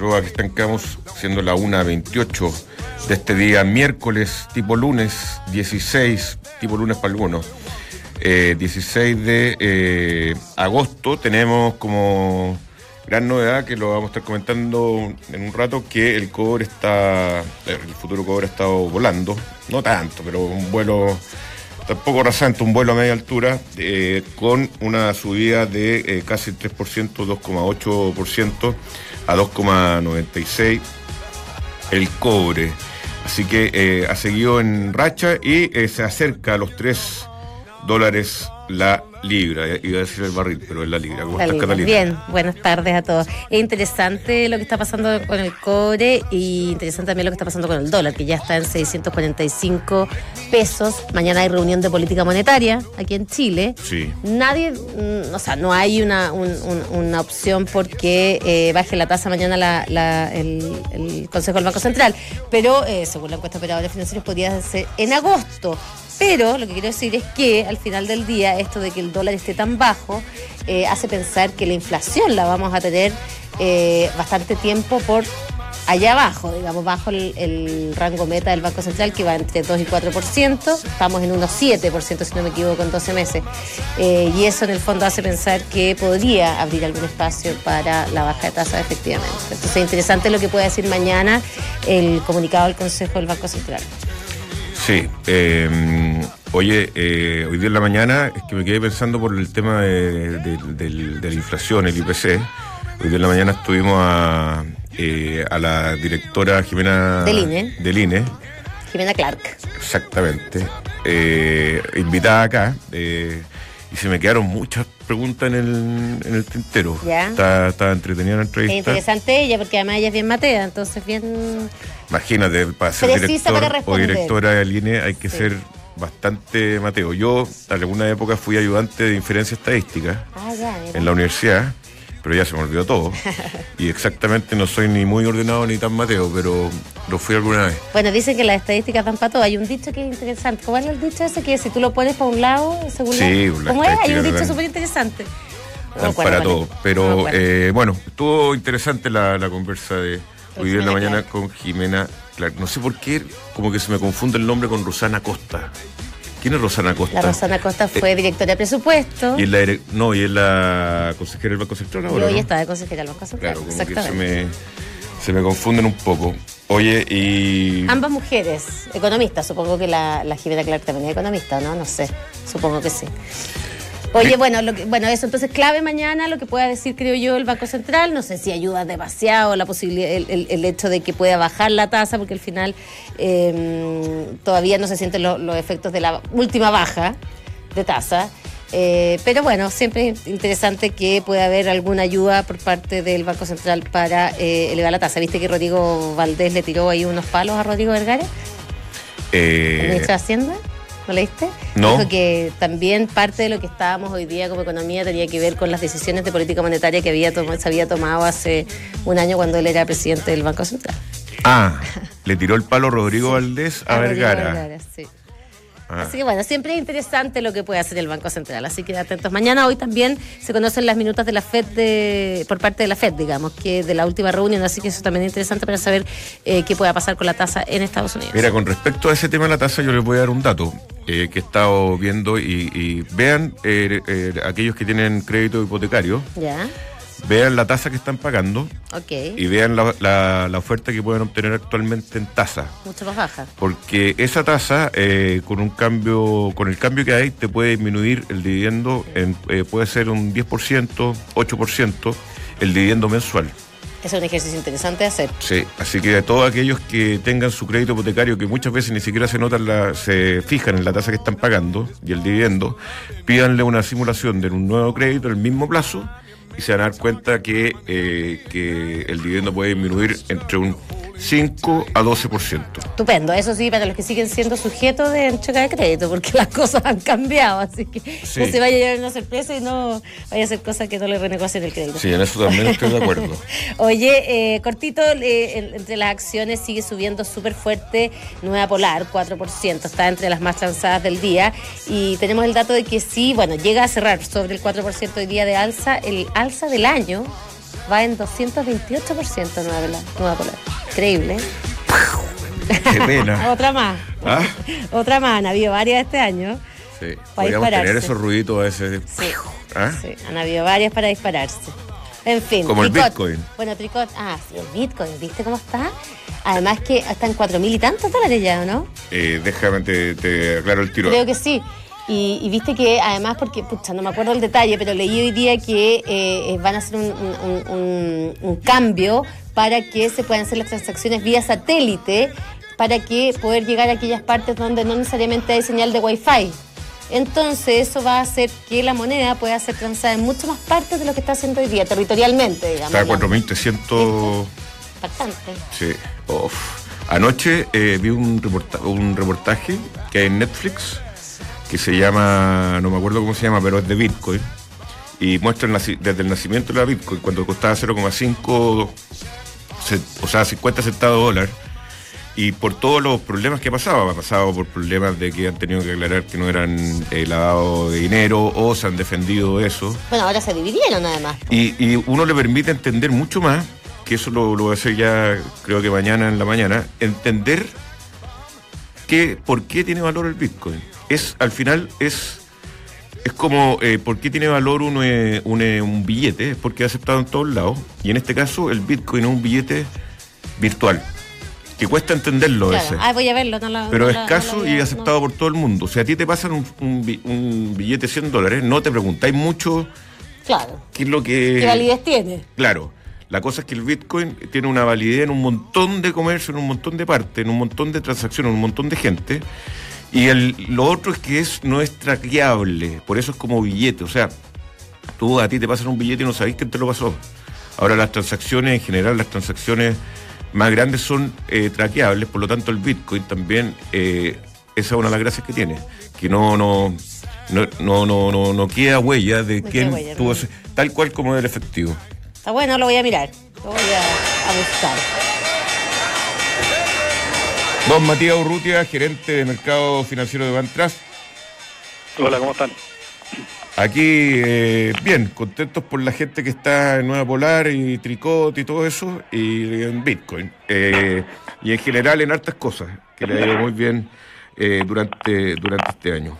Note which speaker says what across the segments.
Speaker 1: arroba que estancamos, siendo la 1:28 de este día miércoles, tipo lunes, 16, tipo lunes para algunos, 16 de agosto. Tenemos como gran novedad, que lo vamos a estar comentando en un rato, que el futuro cobre ha estado volando, no tanto, pero un vuelo tampoco rasante, un vuelo a media altura, con una subida de casi 3%, 2,8% a 2,96 el cobre. Así que ha seguido en racha y se acerca a los $3 la libra. Iba a decir el barril, pero es la libra. ¿Cómo estás, Catalina?
Speaker 2: Bien, buenas tardes a todos. Es interesante lo que está pasando con el cobre y interesante también lo que está pasando con el dólar, que ya está en 645 pesos. Mañana hay reunión de política monetaria aquí en Chile.
Speaker 1: Sí.
Speaker 2: No hay una opción porque baje la tasa mañana el Consejo del Banco Central, pero según la encuesta de operadores financieros podría ser en agosto. Pero lo que quiero decir es que al final del día esto de que el dólar esté tan bajo hace pensar que la inflación la vamos a tener bastante tiempo por allá abajo, digamos, bajo el rango meta del Banco Central, que va entre 2 y 4%. Estamos en unos 7%, si no me equivoco, en 12 meses. Y eso en el fondo hace pensar que podría abrir algún espacio para la baja de tasa, efectivamente. Entonces, interesante lo que puede decir mañana el comunicado del Consejo del Banco Central.
Speaker 1: Sí, hoy día en la mañana es que me quedé pensando por el tema de la inflación, el IPC. Hoy día en la mañana estuvimos a la directora Jimena del INE.
Speaker 2: Jimena Clark.
Speaker 1: Exactamente. Invitada acá, y se me quedaron muchas preguntas en el tintero.
Speaker 2: ¿Ya?
Speaker 1: Estaba entretenida la entrevista.
Speaker 2: Es interesante ella, porque además ella es bien matea, entonces bien...
Speaker 1: Imagínate, para ser director o directora del INE hay que ser bastante mateo. Yo, en alguna época, fui ayudante de inferencia estadística en la universidad, pero ya se me olvidó todo. Y exactamente no soy ni muy ordenado ni tan mateo, pero lo fui alguna vez.
Speaker 2: Bueno, dicen que las estadísticas dan para todo. Hay un dicho que es interesante. ¿Cómo es el dicho ese? Que si tú lo pones para un lado, según ¿cómo es? Hay un dicho súper interesante.
Speaker 1: Dan para todo. Pero bueno, estuvo interesante la conversa de hoy día en la mañana con Jimena Clark. No sé por qué, como que se me confunde el nombre con Rosana Costa. ¿Quién es Rosana Costa?
Speaker 2: La Rosana Costa fue directora de presupuesto.
Speaker 1: Y es la consejera del Banco Central ahora,
Speaker 2: Yo ya estaba de consejera del Banco Central.
Speaker 1: Claro, como que se me confunden un poco. Oye, y...
Speaker 2: Ambas mujeres, economistas. Supongo que la Jimena Clark también es economista, ¿no? No sé, supongo que sí. Oye, bueno, eso entonces clave mañana lo que pueda decir, creo yo, el Banco Central. No sé si ayuda demasiado la posibilidad, el hecho de que pueda bajar la tasa, porque al final todavía no se sienten los efectos de la última baja de tasa. Pero bueno, siempre es interesante que pueda haber alguna ayuda por parte del Banco Central para elevar la tasa. ¿Viste que Rodrigo Valdés le tiró ahí unos palos a Rodrigo Vergara? ¿El ministro de Hacienda? ¿No leíste?
Speaker 1: No.
Speaker 2: Dijo que también parte de lo que estábamos hoy día como economía tenía que ver con las decisiones de política monetaria que se había tomado hace un año cuando él era presidente del Banco Central.
Speaker 1: Le tiró el palo Rodrigo Valdés a Vergara.
Speaker 2: Vergara, sí. Así que bueno, siempre es interesante lo que puede hacer el Banco Central, así que atentos. Mañana, hoy también se conocen las minutas de la FED, por parte de la FED, digamos, que de la última reunión, así que eso también es interesante para saber qué pueda pasar con la tasa en Estados Unidos.
Speaker 1: Mira, con respecto a ese tema de la tasa, yo les voy a dar un dato que he estado viendo y vean aquellos que tienen crédito hipotecario.
Speaker 2: Ya.
Speaker 1: Vean la tasa que están pagando.
Speaker 2: Okay.
Speaker 1: Y vean la oferta que pueden obtener actualmente en tasa.
Speaker 2: Mucho más baja.
Speaker 1: Porque esa tasa, con el cambio que hay, te puede disminuir el dividendo, puede ser un 10%, 8%, el dividendo mensual.
Speaker 2: Es un ejercicio interesante de hacer.
Speaker 1: Sí, así que a todos aquellos que tengan su crédito hipotecario, que muchas veces ni siquiera se fijan en la tasa que están pagando y el dividendo, pídanle una simulación de un nuevo crédito en el mismo plazo, y se van a dar cuenta que el dividendo puede disminuir entre un 5 a 12%.
Speaker 2: Estupendo, eso sí, para los que siguen siendo sujetos de cheque de crédito, porque las cosas han cambiado, así que sí, no se vaya a llevar una sorpresa y no vaya a ser cosa que no le renegocien el crédito.
Speaker 1: Sí, en eso también estoy de acuerdo.
Speaker 2: Oye, cortito, entre las acciones sigue subiendo súper fuerte Nueva Polar, 4%, está entre las más transadas del día, y tenemos el dato de que sí, bueno, llega a cerrar sobre el 4% hoy día de alza, el alza del año va en 228% Nueva Polar. Increíble, ¿eh?
Speaker 1: Qué pena.
Speaker 2: Otra más.
Speaker 1: ¿Ah?
Speaker 2: Otra más. Han habido varias este año.
Speaker 1: Sí.
Speaker 2: Para
Speaker 1: Podríamos
Speaker 2: dispararse.
Speaker 1: tener esos ruiditos a veces.
Speaker 2: Sí.
Speaker 1: ¿Ah?
Speaker 2: Sí, han habido varias para dispararse. En fin.
Speaker 1: Como el
Speaker 2: Tricot.
Speaker 1: Bitcoin.
Speaker 2: Bueno, Tricot. Ah, sí, el Bitcoin. ¿Viste cómo está? Además que está en 4.000 y tantos dólares ya, ¿no?
Speaker 1: Déjame, te aclaro el tiro.
Speaker 2: Creo que sí. Y viste que además, porque, pucha, no me acuerdo el detalle, pero leí hoy día que van a hacer un cambio para que se puedan hacer las transacciones vía satélite, para que poder llegar a aquellas partes donde no necesariamente hay señal de Wi-Fi. Entonces eso va a hacer que la moneda pueda ser transada en muchas más partes de lo que está haciendo hoy día, territorialmente, digamos.
Speaker 1: Está a 4.300.
Speaker 2: Bastante.
Speaker 1: Sí. Uf. Anoche vi un reportaje que hay en Netflix que se llama, no me acuerdo cómo se llama, pero es de Bitcoin. Y muestra desde el nacimiento de la Bitcoin, cuando costaba 0,5, o sea, 50 centavos de dólar. Y por todos los problemas que ha pasado por problemas de que han tenido que aclarar que no eran lavado de dinero o se han defendido eso.
Speaker 2: Bueno, ahora se dividieron además.
Speaker 1: Y uno le permite entender mucho más, que eso lo voy a hacer ya creo que mañana en la mañana, entender por qué tiene valor el Bitcoin. Al final es como, ¿por qué tiene valor un billete? Es porque es aceptado en todos lados. Y en este caso el Bitcoin es un billete virtual, que cuesta entenderlo a veces.
Speaker 2: Voy a verlo.
Speaker 1: Pero es escaso y aceptado por todo el mundo. O sea, a ti te pasan un billete de $100, no te preguntáis mucho.
Speaker 2: Claro.
Speaker 1: ¿Qué es lo que...
Speaker 2: ¿Qué validez tiene?
Speaker 1: Claro. La cosa es que el Bitcoin tiene una validez en un montón de comercio, en un montón de partes, en un montón de transacciones, en un montón de gente. Y lo otro es que no es traqueable, por eso es como billete. O sea, a ti te pasan un billete y no sabés quién te lo pasó. Ahora las transacciones, en general, las transacciones más grandes son traqueables, por lo tanto el Bitcoin también, esa es una de las gracias que tiene, que no queda huella de quién tuvo ese, tal cual como del efectivo.
Speaker 2: Está bueno, lo voy a mirar, lo voy a buscar.
Speaker 1: Don Matías Urrutia, gerente de mercado financiero de Bantrust.
Speaker 3: Hola, ¿cómo están?
Speaker 1: Aquí, bien, contentos por la gente que está en Nueva Polar y Tricot y todo eso, y en Bitcoin. Y en general en hartas cosas, que le ha ido muy bien durante este año.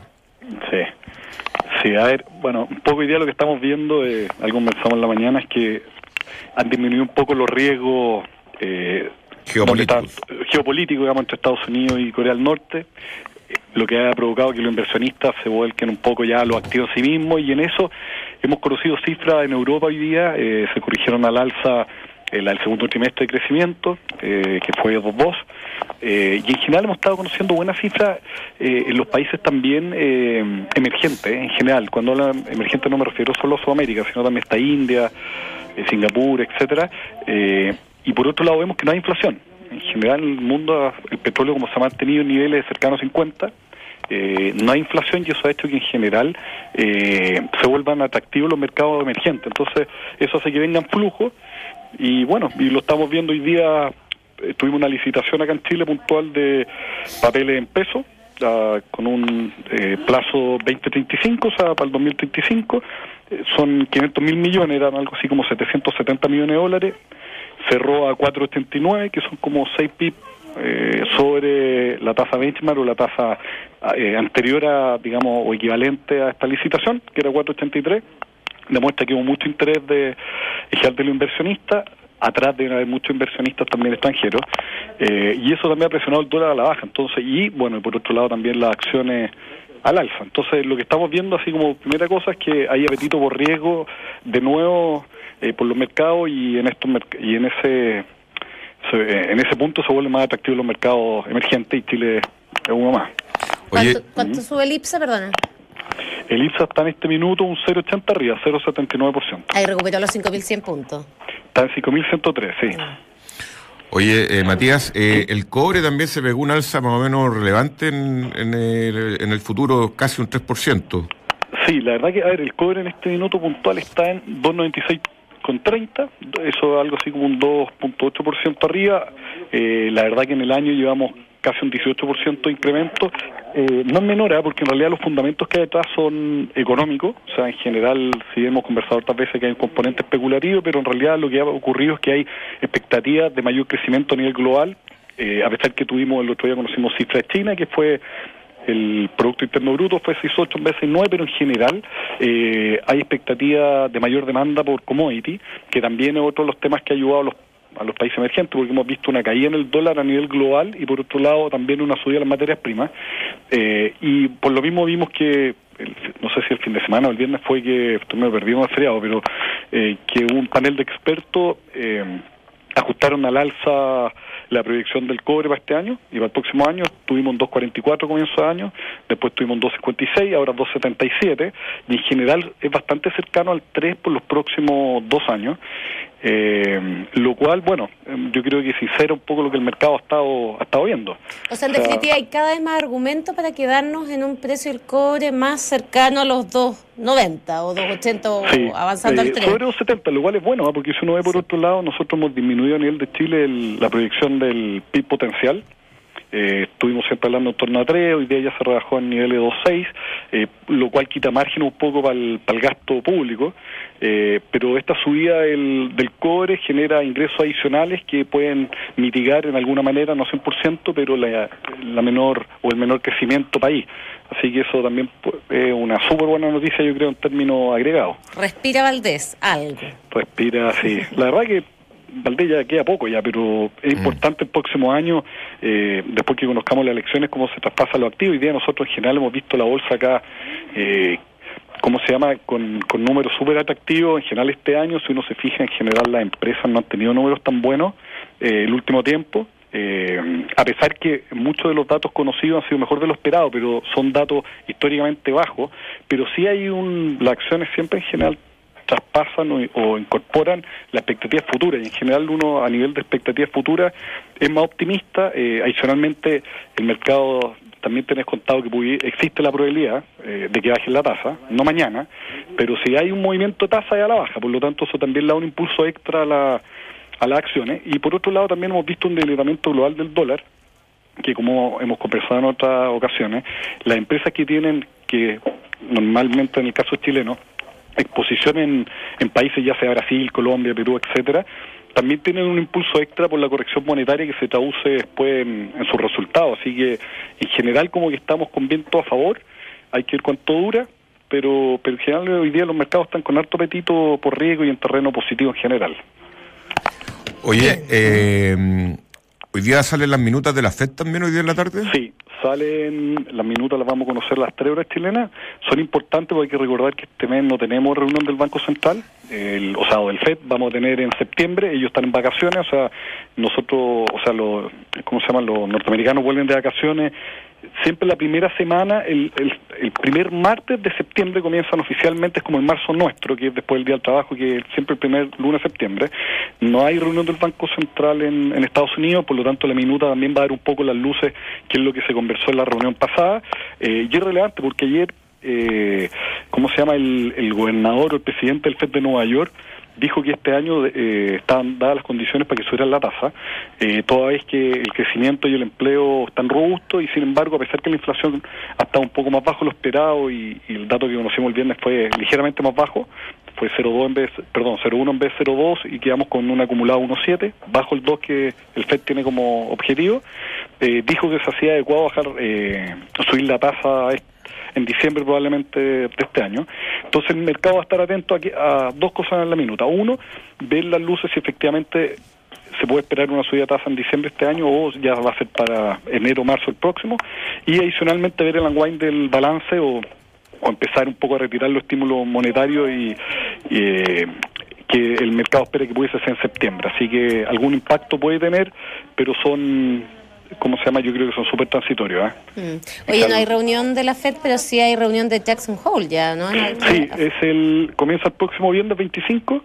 Speaker 3: Sí, a ver, bueno, un poco hoy día lo que estamos viendo, algo conversamos en la mañana, es que han disminuido un poco los riesgos geopolíticos, digamos, entre Estados Unidos y Corea del Norte, lo que ha provocado que los inversionistas se vuelquen un poco ya a los activos en sí mismos, y en eso hemos conocido cifras en Europa hoy día, se corrigieron al alza el segundo trimestre de crecimiento, que fue 2.2, y en general hemos estado conociendo buenas cifras en los países también emergentes, en general. Cuando hablo de emergentes no me refiero solo a Sudamérica, sino también está India, Singapur, etcétera, y por otro lado vemos que no hay inflación. En general en el mundo el petróleo, como se ha mantenido en niveles cercanos a 50, no hay inflación, y eso ha hecho que en general se vuelvan atractivos los mercados emergentes. Entonces eso hace que vengan flujos, y bueno, y lo estamos viendo hoy día. Tuvimos una licitación acá en Chile puntual de papeles en pesos, con un plazo 2035, o sea, para el 2035, son 500.000 millones, eran algo así como 770 millones de dólares, cerró a 4.89, que son como 6 pip sobre la tasa benchmark o la tasa anterior a, digamos, o equivalente a esta licitación, que era 4.83, demuestra que hubo mucho interés de los inversionistas. Atrás deben haber muchos inversionistas también extranjeros, y eso también ha presionado el dólar a la baja. Entonces, y bueno, y por otro lado también las acciones al alza. Entonces, lo que estamos viendo así como primera cosa es que hay apetito por riesgo de nuevo por los mercados, y en ese punto se vuelven más atractivos los mercados emergentes, y Chile es uno más.
Speaker 2: ¿Cuánto sube el IPSA, perdona?
Speaker 3: El IPSA está en este minuto un 0.80 arriba, 0.79%.
Speaker 2: Ahí recuperó los 5.100 puntos.
Speaker 3: Está en 5.103, sí.
Speaker 1: Oye, Matías, el cobre también se pegó un alza más o menos relevante en el futuro, casi un 3%.
Speaker 3: Sí, la verdad que, a ver, el cobre en este minuto puntual está en 2.96,30, eso es algo así como un 2.8% arriba. La verdad que en el año llevamos casi un 18% de incremento. No es menor, porque en realidad los fundamentos que hay detrás son económicos. O sea, en general, sí hemos conversado otras veces que hay un componente especulativo, pero en realidad lo que ha ocurrido es que hay expectativas de mayor crecimiento a nivel global. A pesar que tuvimos, el otro día conocimos cifras de China, que fue el Producto Interno Bruto, fue 6,8 en vez de 9, pero en general hay expectativa de mayor demanda por commodity, que también es otro de los temas que ha ayudado a los países emergentes, porque hemos visto una caída en el dólar a nivel global y por otro lado también una subida de las materias primas. Y por lo mismo vimos que, no sé si el fin de semana o el viernes fue que, me perdí un feriado, pero que un panel de expertos ajustaron al alza la proyección del cobre para este año y para el próximo año. Tuvimos un 2,44 comienzo de año, después tuvimos un 2,56, ahora 2,77, y en general es bastante cercano al 3 por los próximos 2 años, lo cual, bueno, yo creo que sincera un poco lo que el mercado ha estado viendo.
Speaker 2: O sea, en definitiva hay cada vez más argumentos para quedarnos en un precio del cobre más cercano a los 2,90 o 2,80
Speaker 3: sí,
Speaker 2: o avanzando al 3.
Speaker 3: Sobre 2,70, lo cual es bueno, porque si uno ve por otro lado, nosotros hemos disminuido a nivel de Chile la proyección del PIB potencial. Estuvimos siempre hablando en torno a 3, hoy día ya se rebajó en niveles de 2,6, lo cual quita margen un poco para el gasto público, pero esta subida del cobre genera ingresos adicionales que pueden mitigar en alguna manera, no 100%, pero la menor o el menor crecimiento país. Así que eso también es una súper buena noticia, yo creo, en términos agregados.
Speaker 2: Respira Valdés, algo.
Speaker 3: Respira, sí. La verdad que Valdés ya queda poco ya, pero es importante el próximo año, después que conozcamos las elecciones, cómo se traspasa los activos. Hoy día nosotros en general hemos visto la bolsa acá, con números súper atractivos. En general este año, si uno se fija, en general las empresas no han tenido números tan buenos el último tiempo. A pesar que muchos de los datos conocidos han sido mejor de lo esperado, pero son datos históricamente bajos, pero sí hay las acciones siempre en general traspasan o incorporan la expectativa futura, y en general uno a nivel de expectativas futuras es más optimista. Adicionalmente el mercado también tenés contado que existe la probabilidad de que baje la tasa, no mañana, pero si hay un movimiento de tasa es a la baja, por lo tanto eso también le da un impulso extra a las acciones. Y por otro lado también hemos visto un debilitamiento global del dólar, que como hemos conversado en otras ocasiones, las empresas que normalmente en el caso chileno exposición en países ya sea Brasil, Colombia, Perú, etcétera, también tienen un impulso extra por la corrección monetaria que se traduce después en sus resultados. Así que en general como que estamos con viento a favor, hay que ver cuánto dura, pero en general hoy día los mercados están con harto apetito por riesgo y en terreno positivo en general.
Speaker 1: Oye, ¿hoy día salen las minutas de la FED también hoy día en la tarde?
Speaker 3: Sí, salen las minutas, las vamos a conocer las 3 horas chilenas. Son importantes porque hay que recordar que este mes no tenemos reunión del Banco Central, o del FED, vamos a tener en septiembre. Ellos están en vacaciones, o sea, nosotros, los norteamericanos vuelven de vacaciones. Siempre la primera semana, el primer martes de septiembre comienzan oficialmente, es como el marzo nuestro, que es después del Día del Trabajo, que es siempre el primer lunes de septiembre. No hay reunión del Banco Central en Estados Unidos, por lo tanto la minuta también va a dar un poco las luces, que es lo que se conversó en la reunión pasada. Y es relevante porque ayer, el gobernador o el presidente del FED de Nueva York dijo que este año estaban dadas las condiciones para que subieran la tasa, toda vez que el crecimiento y el empleo están robustos, y sin embargo, a pesar que la inflación ha estado un poco más bajo de lo esperado, y el dato que conocimos el viernes fue ligeramente más bajo, fue 0,1 en vez de 0,2, y quedamos con un acumulado 1,7, bajo el 2 que el FED tiene como objetivo. Dijo que se hacía adecuado subir la tasa en diciembre probablemente de este año. Entonces el mercado va a estar atento a dos cosas en la minuta. Uno, ver las luces si efectivamente se puede esperar una subida de tasa en diciembre de este año o ya va a ser para enero o marzo el próximo. Y adicionalmente ver el unwind del balance o empezar un poco a retirar los estímulos monetarios y que el mercado espera que pudiese ser en septiembre. Así que algún impacto puede tener, pero son... yo creo que son súper transitorios.
Speaker 2: Oye, no hay reunión de la FED, pero sí hay reunión de Jackson Hole ya, ¿no?
Speaker 3: Sí, comienza el próximo viernes 25,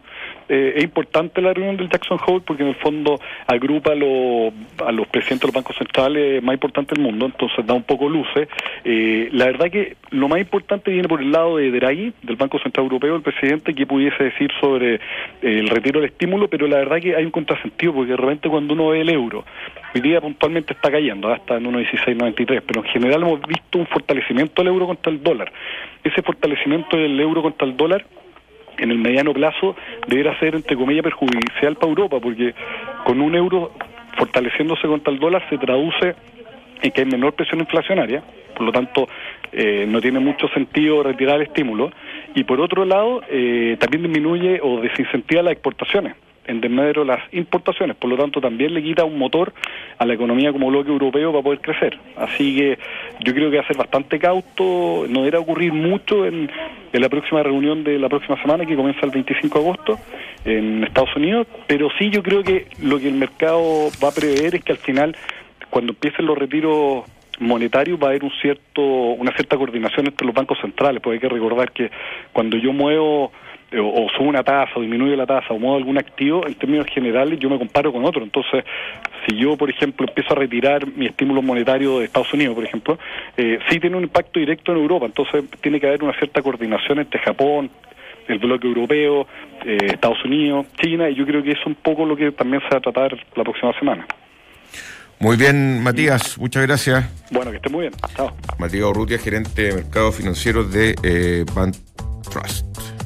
Speaker 3: es importante la reunión del Jackson Hole porque en el fondo agrupa a los presidentes de los bancos centrales más importantes del mundo, entonces da un poco luces. La verdad que lo más importante viene por el lado de Draghi, del Banco Central Europeo, el presidente, que pudiese decir sobre el retiro del estímulo, pero la verdad que hay un contrasentido, porque de repente cuando uno ve el euro, hoy día puntualmente está cayendo, hasta en 1.1693, pero en general hemos visto un fortalecimiento del euro contra el dólar. Ese fortalecimiento del euro contra el dólar en el mediano plazo deberá ser, entre comillas, perjudicial para Europa, porque con un euro fortaleciéndose contra el dólar se traduce en que hay menor presión inflacionaria, por lo tanto no tiene mucho sentido retirar el estímulo, y por otro lado también disminuye o desincentiva las exportaciones en desmedro las importaciones, por lo tanto también le quita un motor a la economía como bloque europeo para poder crecer. Así que yo creo que va a ser bastante cauto, no deberá ocurrir mucho en la próxima reunión de la próxima semana, que comienza el 25 de agosto en Estados Unidos, pero sí yo creo que lo que el mercado va a prever es que al final, cuando empiecen los retiros monetarios, va a haber una cierta coordinación entre los bancos centrales, porque hay que recordar que cuando yo muevo o subo una tasa o disminuyo la tasa o muevo algún activo, en términos generales yo me comparo con otro. Entonces, si yo, por ejemplo, empiezo a retirar mi estímulo monetario de Estados Unidos, por ejemplo, sí tiene un impacto directo en Europa. Entonces, tiene que haber una cierta coordinación entre Japón, el bloque europeo, Estados Unidos, China, y yo creo que eso es un poco lo que también se va a tratar la próxima semana.
Speaker 1: Muy bien, Matías, muchas gracias.
Speaker 3: Bueno, que esté muy bien. Chao.
Speaker 1: Matías Urrutia, gerente de mercados financieros de Bank Trust.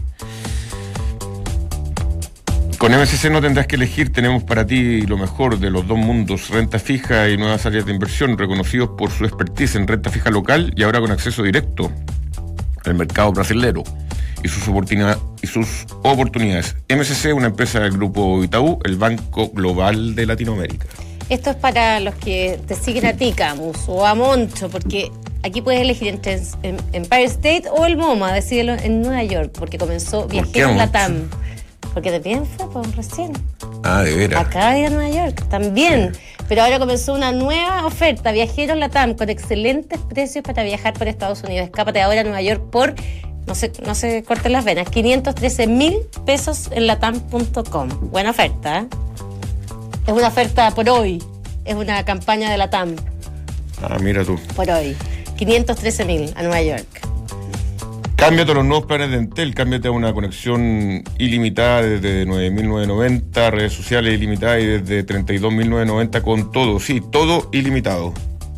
Speaker 1: Con MSC no tendrás que elegir, tenemos para ti lo mejor de los dos mundos, renta fija y nuevas áreas de inversión, reconocidos por su expertise en renta fija local y ahora con acceso directo al mercado brasilero y sus oportunidades. MSC, una empresa del grupo Itaú, el Banco Global de Latinoamérica.
Speaker 2: Esto es para los que te siguen a ti, Camus, o a Moncho, porque aquí puedes elegir entre Empire State o el MoMA, decídelo, en Nueva York, porque comenzó Viajeros Latam. Porque también fue recién.
Speaker 1: Ah, de veras.
Speaker 2: Acaba de ir a Nueva York, también. Pero ahora comenzó una nueva oferta, Viajeros Latam, con excelentes precios para viajar por Estados Unidos. Escápate ahora a Nueva York por, no se corten las venas, 513,000 pesos en latam.com. Buena oferta, ¿eh? Es una oferta por hoy, es una campaña de Latam.
Speaker 1: Ah, mira tú.
Speaker 2: Por hoy, 513,000 a Nueva York.
Speaker 1: Cámbiate a los nuevos planes de Entel, cámbiate a una conexión ilimitada desde 9.990, redes sociales ilimitadas y desde 32.990 con todo, sí, todo ilimitado.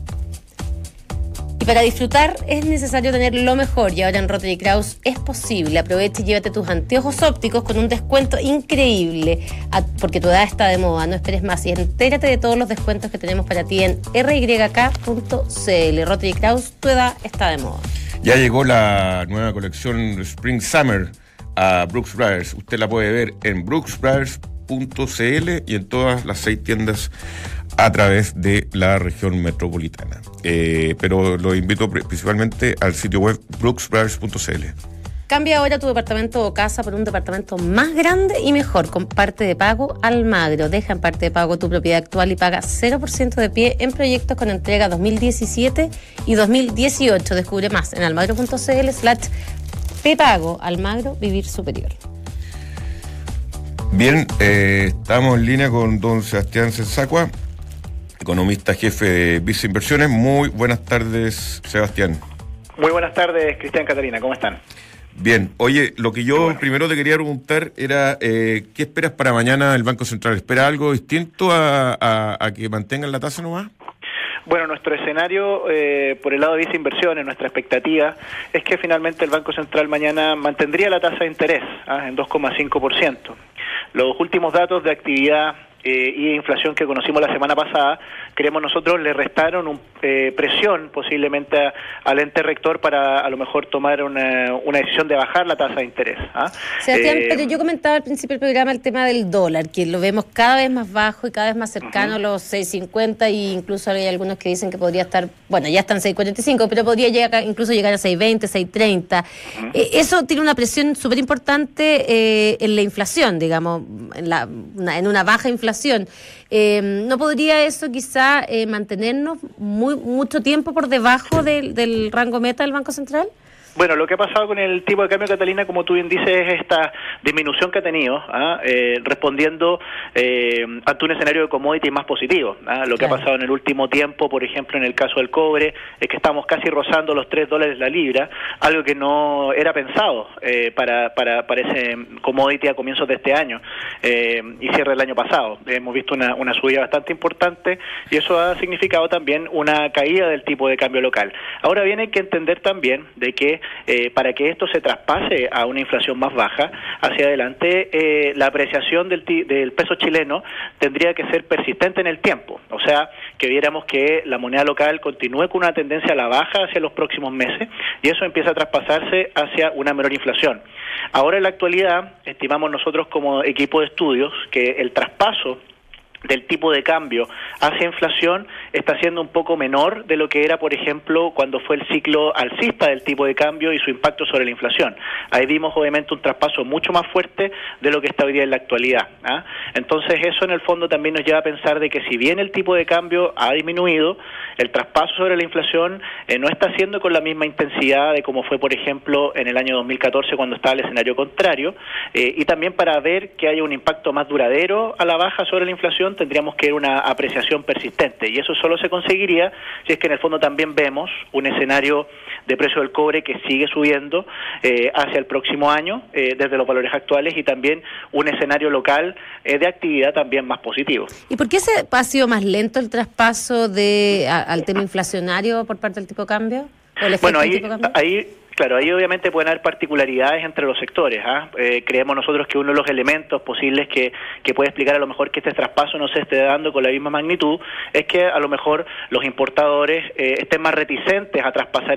Speaker 1: Y
Speaker 2: para disfrutar es necesario tener lo mejor y ahora en Rotary Kraus es posible. Aprovecha y llévate tus anteojos ópticos con un descuento increíble porque tu edad está de moda, no esperes más y entérate de todos los descuentos que tenemos para ti en ryk.cl. Rotary Kraus, tu edad está de moda.
Speaker 1: Ya llegó la nueva colección Spring Summer a Brooks Brothers. Usted la puede ver en brooksbrothers.cl y en todas las 6 tiendas a través de la región metropolitana. Pero lo invito principalmente al sitio web brooksbrothers.cl.
Speaker 2: Cambia ahora tu departamento o casa por un departamento más grande y mejor con parte de pago Almagro. Deja en parte de pago tu propiedad actual y paga 0% de pie en proyectos con entrega 2017 y 2018. Descubre más en almagro.cl/pepago. Almagro, vivir superior.
Speaker 1: Bien, estamos en línea con don Sebastián Sensacua, economista jefe de Visa Inversiones. Muy buenas tardes, Sebastián.
Speaker 4: Muy buenas tardes, Cristian, Catalina, ¿cómo están?
Speaker 1: Bien, oye, lo que yo primero te quería preguntar era, ¿qué esperas para mañana del Banco Central? ¿Espera algo distinto a que mantengan la tasa nomás?
Speaker 4: Bueno, nuestro escenario por el lado de Visa Inversiones, nuestra expectativa es que finalmente el Banco Central mañana mantendría la tasa de interés en 2,5%. Los últimos datos de actividad y de inflación que conocimos la semana pasada, creemos nosotros, le restaron presión posiblemente al ente rector para a lo mejor tomar una decisión de bajar la tasa de interés.
Speaker 2: Sebastián, pero yo comentaba al principio del programa el tema del dólar, que lo vemos cada vez más bajo y cada vez más cercano a los 6.50 e incluso hay algunos que dicen que podría estar, bueno, ya están 6.45, pero podría incluso llegar a 6.20, 6.30. Eso tiene una presión súper importante en la inflación, digamos, en una baja inflación. ¿No podría eso quizá mantenernos mucho tiempo por debajo del rango meta del Banco Central?
Speaker 4: Bueno, lo que ha pasado con el tipo de cambio, Catalina, como tú bien dices, es esta disminución que ha tenido, respondiendo ante un escenario de commodity más positivo. Lo que ha pasado en el último tiempo, por ejemplo, en el caso del cobre, es que estamos casi rozando los $3 la libra, algo que no era pensado para ese commodity a comienzos de este año y cierre del año pasado. Hemos visto una subida bastante importante y eso ha significado también una caída del tipo de cambio local. Ahora bien, hay que entender también de que para que esto se traspase a una inflación más baja hacia adelante, la apreciación del peso chileno tendría que ser persistente en el tiempo, o sea, que viéramos que la moneda local continúe con una tendencia a la baja hacia los próximos meses y eso empieza a traspasarse hacia una menor inflación. Ahora, en la actualidad, estimamos nosotros como equipo de estudios que el traspaso del tipo de cambio hacia inflación está siendo un poco menor de lo que era, por ejemplo, cuando fue el ciclo alcista del tipo de cambio y su impacto sobre la inflación. Ahí vimos obviamente un traspaso mucho más fuerte de lo que está hoy día en la actualidad. Entonces eso en el fondo también nos lleva a pensar de que si bien el tipo de cambio ha disminuido, el traspaso sobre la inflación no está siendo con la misma intensidad de como fue, por ejemplo, en el año 2014 cuando estaba el escenario contrario, y también para ver que haya un impacto más duradero a la baja sobre la inflación tendríamos que ir a una apreciación persistente y eso solo se conseguiría si es que en el fondo también vemos un escenario de precio del cobre que sigue subiendo hacia el próximo año desde los valores actuales y también un escenario local de actividad también más positivo.
Speaker 2: ¿Y por qué ha sido más lento el traspaso al tema inflacionario por parte del tipo de cambio?
Speaker 4: Bueno, ahí obviamente pueden haber particularidades entre los sectores. Creemos nosotros que uno de los elementos posibles que puede explicar a lo mejor que este traspaso no se esté dando con la misma magnitud es que a lo mejor los importadores estén más reticentes a traspasar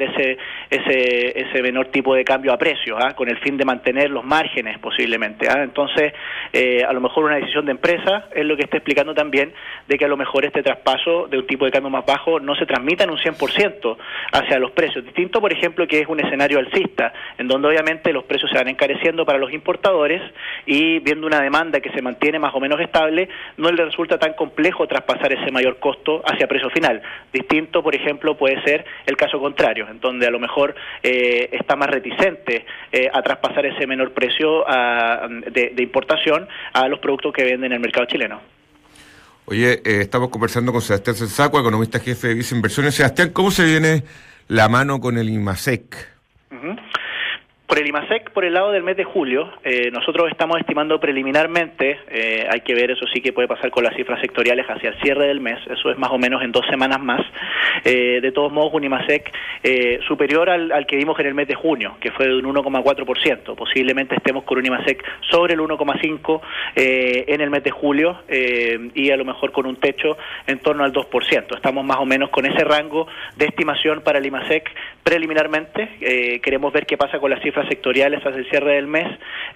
Speaker 4: ese menor tipo de cambio a precio, con el fin de mantener los márgenes posiblemente. Entonces, a lo mejor una decisión de empresa es lo que está explicando también de que a lo mejor este traspaso de un tipo de cambio más bajo no se transmita en un 100% hacia los precios. Distinto, por ejemplo, que es un escenario alcista, en donde obviamente los precios se van encareciendo para los importadores y viendo una demanda que se mantiene más o menos estable, no le resulta tan complejo traspasar ese mayor costo hacia precio final. Distinto, por ejemplo, puede ser el caso contrario, en donde a lo mejor está más reticente a traspasar ese menor precio de importación a los productos que venden en el mercado chileno.
Speaker 1: Oye, estamos conversando con Sebastián Sensacua, economista jefe de Visa Inversiones. Sebastián, ¿cómo se viene la mano con el IMASEC?
Speaker 4: Por el IMASEC, por el lado del mes de julio, nosotros estamos estimando preliminarmente, hay que ver, eso sí que puede pasar con las cifras sectoriales hacia el cierre del mes, eso es más o menos en 2 semanas más, de todos modos un IMASEC superior al que vimos en el mes de junio, que fue de un 1,4%, posiblemente estemos con un IMASEC sobre el 1,5% en el mes de julio y a lo mejor con un techo en torno al 2%, estamos más o menos con ese rango de estimación para el IMASEC preliminarmente, queremos ver qué pasa con las cifras sectoriales hacia el cierre del mes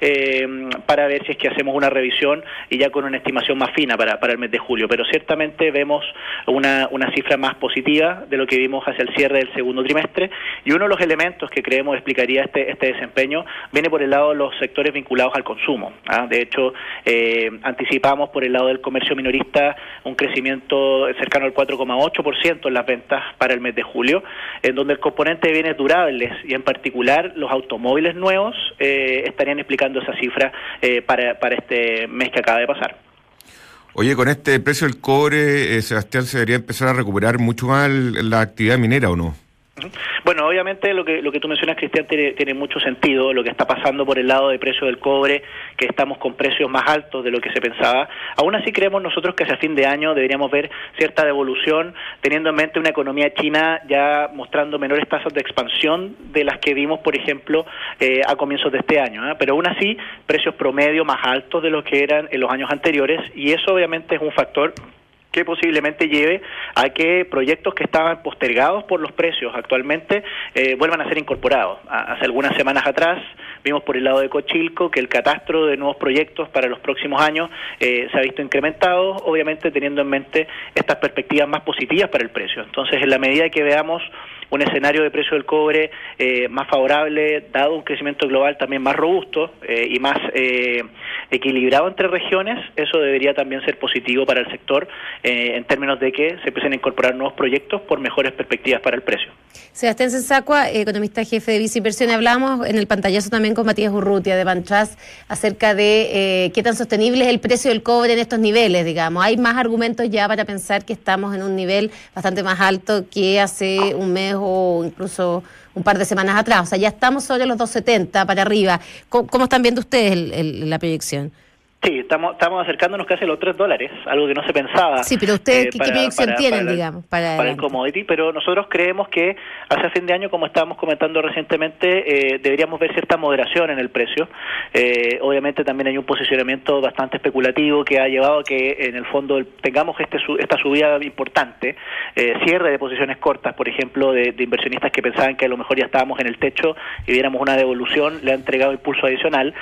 Speaker 4: para ver si es que hacemos una revisión y ya con una estimación más fina para el mes de julio, pero ciertamente vemos una cifra más positiva de lo que vimos hacia el cierre del segundo trimestre y uno de los elementos que creemos explicaría este desempeño viene por el lado de los sectores vinculados al consumo. De hecho, anticipamos por el lado del comercio minorista un crecimiento cercano al 4,8% en las ventas para el mes de julio, en donde el componente de bienes durables y en particular los automóviles nuevos estarían explicando esa cifra para este mes que acaba de pasar.
Speaker 1: Oye, con este precio del cobre, Sebastián, ¿se debería empezar a recuperar mucho más la actividad minera o no?
Speaker 4: Bueno, obviamente lo que tú mencionas, Cristian, tiene mucho sentido, lo que está pasando por el lado de precio del cobre, que estamos con precios más altos de lo que se pensaba. Aún así creemos nosotros que hacia fin de año deberíamos ver cierta devolución, teniendo en mente una economía china ya mostrando menores tasas de expansión de las que vimos, por ejemplo, a comienzos de este año, pero aún así precios promedio más altos de lo que eran en los años anteriores, y eso obviamente es un factor que posiblemente lleve a que proyectos que estaban postergados por los precios actualmente vuelvan a ser incorporados. Hace algunas semanas atrás vimos por el lado de Cochilco que el catastro de nuevos proyectos para los próximos años se ha visto incrementado, obviamente teniendo en mente estas perspectivas más positivas para el precio. Entonces, en la medida que veamos un escenario de precio del cobre más favorable, dado un crecimiento global también más robusto y más equilibrado entre regiones, eso debería también ser positivo para el sector en términos de que se empiecen a incorporar nuevos proyectos por mejores perspectivas para el precio.
Speaker 2: Sebastián Sensacua, economista jefe de Visa Inversiones, hablamos en el pantallazo también con Matías Urrutia de Bantrust acerca de qué tan sostenible es el precio del cobre en estos niveles, digamos. Hay más argumentos ya para pensar que estamos en un nivel bastante más alto que hace un mes o incluso un par de semanas atrás. O sea, ya estamos sobre los 2.70 para arriba. ¿Cómo están viendo ustedes la proyección?
Speaker 4: Sí, estamos acercándonos casi a los $3, algo que no se pensaba.
Speaker 2: Sí, pero ustedes, ¿qué proyección tienen, digamos,
Speaker 4: para el commodity? Pero nosotros creemos que hacia fin de año, como estábamos comentando recientemente, deberíamos ver cierta moderación en el precio. Obviamente también hay un posicionamiento bastante especulativo que ha llevado a que en el fondo tengamos esta subida importante, cierre de posiciones cortas, por ejemplo, de inversionistas que pensaban que a lo mejor ya estábamos en el techo y viéramos una devolución, le ha entregado impulso adicional,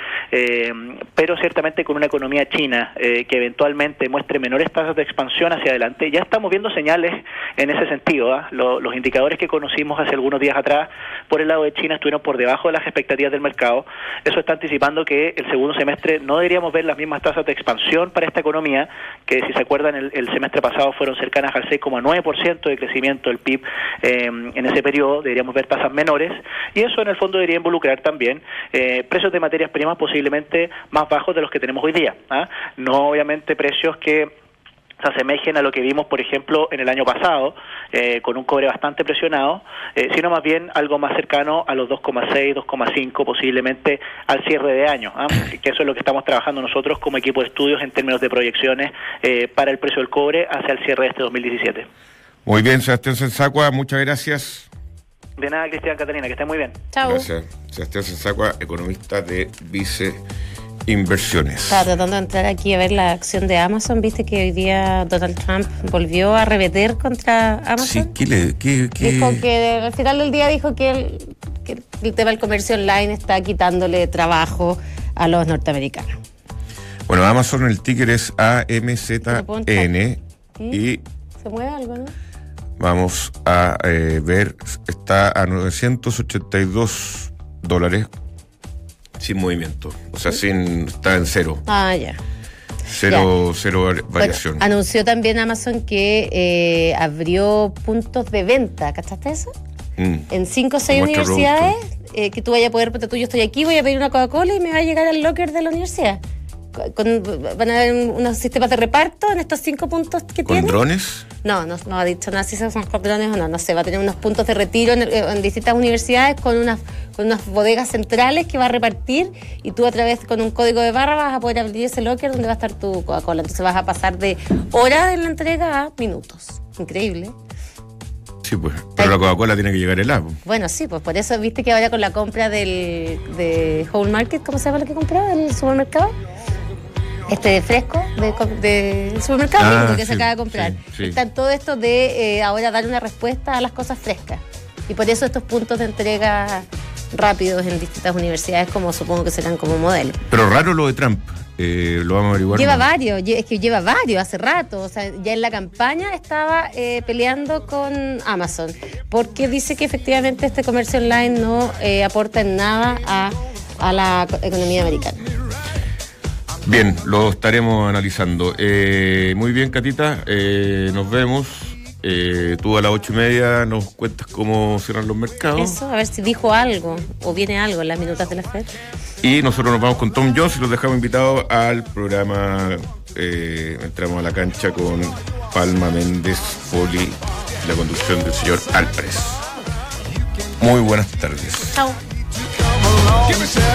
Speaker 4: pero ciertamente con una economía china que eventualmente muestre menores tasas de expansión hacia adelante. Ya estamos viendo señales en ese sentido. Los indicadores que conocimos hace algunos días atrás por el lado de China estuvieron por debajo de las expectativas del mercado. Eso está anticipando que el segundo semestre no deberíamos ver las mismas tasas de expansión para esta economía, que si se acuerdan el semestre pasado fueron cercanas al 6,9% de crecimiento del PIB en ese periodo. Deberíamos ver tasas menores y eso en el fondo debería involucrar también precios de materias primas posiblemente más bajos de los que tenemos hoy día. No obviamente precios que se asemejen a lo que vimos, por ejemplo, en el año pasado, con un cobre bastante presionado, sino más bien algo más cercano a los 2,6, 2,5, posiblemente al cierre de año, que eso es lo que estamos trabajando nosotros como equipo de estudios en términos de proyecciones para el precio del cobre hacia el cierre de este 2017.
Speaker 1: Muy bien, Sebastián Sensacua, muchas gracias.
Speaker 4: De nada, Cristian, Catalina, que estén muy bien.
Speaker 2: Chao.
Speaker 1: Gracias. Sebastián Sensacua, economista de Vice Inversiones.
Speaker 2: Estaba tratando de entrar aquí a ver la acción de Amazon. ¿Viste que hoy día Donald Trump volvió a arremeter contra Amazon?
Speaker 1: Sí,
Speaker 2: Dijo que al final del día dijo que el tema del comercio online está quitándole trabajo a los norteamericanos.
Speaker 1: Bueno, Amazon, el ticker es AMZN. Y
Speaker 2: ¿se mueve algo, no?
Speaker 1: Vamos a ver, está a $982 sin movimiento, o sea, está en cero.
Speaker 2: Ya.
Speaker 1: Cero variación.
Speaker 2: Bueno, anunció también Amazon que abrió puntos de venta, ¿cachaste eso? En 5 o 6 universidades, que tú vayas a poder, yo estoy aquí, voy a pedir una Coca-Cola y me va a llegar al locker de la universidad. Van a haber unos sistemas de reparto en estos 5 puntos que tiene.
Speaker 1: ¿Con drones?
Speaker 2: No ha dicho nada si esos son con drones o no sé, va a tener unos puntos de retiro en distintas universidades con unas bodegas centrales que va a repartir y tú a través con un código de barra vas a poder abrir ese locker donde va a estar tu Coca-Cola. Entonces vas a pasar de horas en la entrega a minutos. Increíble.
Speaker 1: Sí, pues, pero la Coca-Cola tiene que llegar helada.
Speaker 2: Bueno, sí, pues por eso viste que ahora con la compra de Whole Market, ¿cómo se llama lo que compró? ¿El supermercado? Fresco del supermercado que se acaba de comprar.
Speaker 1: Sí.
Speaker 2: Están todo esto de ahora dar una respuesta a las cosas frescas. Y por eso estos puntos de entrega rápidos en distintas universidades, como supongo que serán como modelo.
Speaker 1: Pero raro lo de Trump, lo vamos a averiguar.
Speaker 2: Lleva varios hace rato. O sea, ya en la campaña estaba peleando con Amazon, porque dice que efectivamente este comercio online no aporta en nada a la economía americana.
Speaker 1: Bien, lo estaremos analizando. Muy bien, Catita, nos vemos. Tú a las 8:30 nos cuentas cómo cierran los mercados.
Speaker 2: Eso, a ver si dijo algo o viene algo en las minutas de la FED.
Speaker 1: Y nosotros nos vamos con Tom Jones y los dejamos invitados al programa. Entramos a la cancha con Palma Méndez Foli, la conducción del señor Alpres. Muy buenas tardes.
Speaker 2: Chao.